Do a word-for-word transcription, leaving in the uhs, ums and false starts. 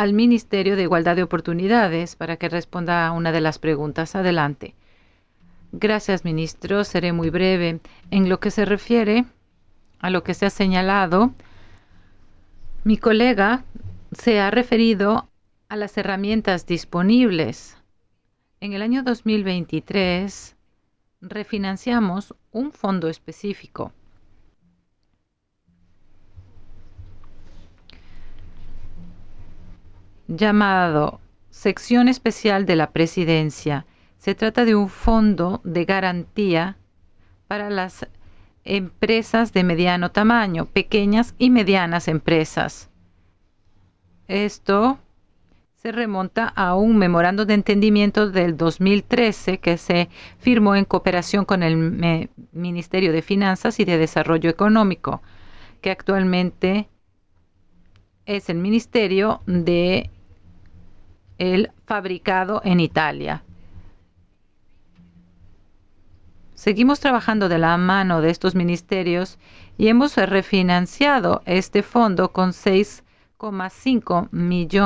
al Ministerio de Igualdad de Oportunidades para que responda a una de las preguntas. Adelante. Gracias, ministro. Seré muy breve. En lo que se refiere a lo que se ha señalado, mi colega se ha referido a las herramientas disponibles. En el año dos mil veintitrés refinanciamos un fondo específico llamado Sección Especial de la Presidencia. Se trata de un fondo de garantía para las empresas de mediano tamaño, pequeñas y medianas empresas. Esto se remonta a un memorando de entendimiento del dos mil trece que se firmó en cooperación con el Ministerio de Finanzas y de Desarrollo Económico, que actualmente es el Ministerio de el Fabricado en Italia. Seguimos trabajando de la mano de estos ministerios y hemos refinanciado este fondo con seis coma cinco millones